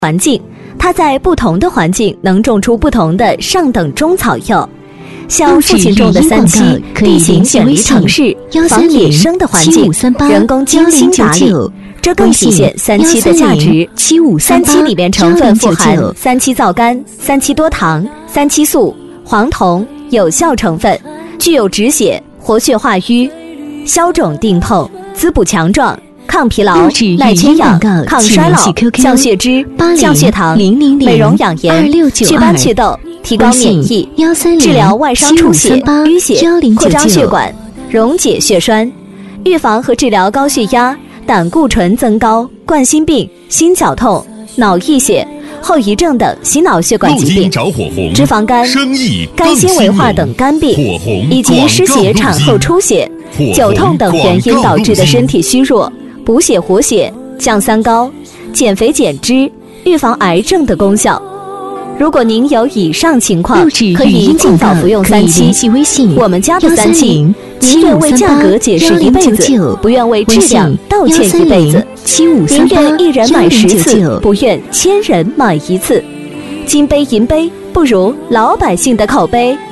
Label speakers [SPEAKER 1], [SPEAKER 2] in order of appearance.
[SPEAKER 1] 环境，它在不同的环境能种出不同的上等中草药。像父亲种的三七，地形远离城市，防野生的环境，人工精心打理，这更体现三七的价值。三七里面成分富含三七皂苷、三七多糖、三七素、黄酮有效成分，具有止血、活血化瘀、消肿定痛、滋补强壮、抗疲劳、耐缺氧、抗衰老、降血脂、降血糖、美容养颜、祛斑祛痘、提高免疫、治疗外伤出血、淤血、扩张血管、溶解血栓、预防和治疗高血压、胆固醇增高、冠心病、心绞痛、脑溢血、后遗症等心脑血管疾病、脂肪肝、肝纤维化等肝病，以及失血产后出血、久痛等原因导致的身体虚弱、补血活血、降三高、减肥减脂、预防癌症的功效。如果您有以上情况，可以尽早服用三七。我们家的三七，宁愿为价格解释一辈子，不愿为质量道歉一辈子。宁愿一人买10次，不愿1000人买1次。金杯银杯不如老百姓的口碑。